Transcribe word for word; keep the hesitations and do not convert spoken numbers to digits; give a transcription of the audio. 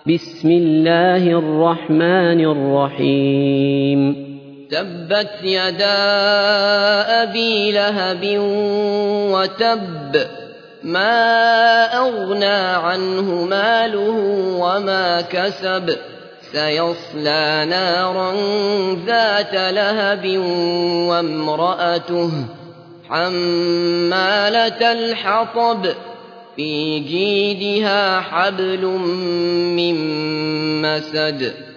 بسم الله الرحمن الرحيم تبت يدا أبي لهب وتب ما أغنى عنه ماله وما كسب سيصلى نارا ذات لهب وامرأته حمالة الحطب في جيدها حبل من مسد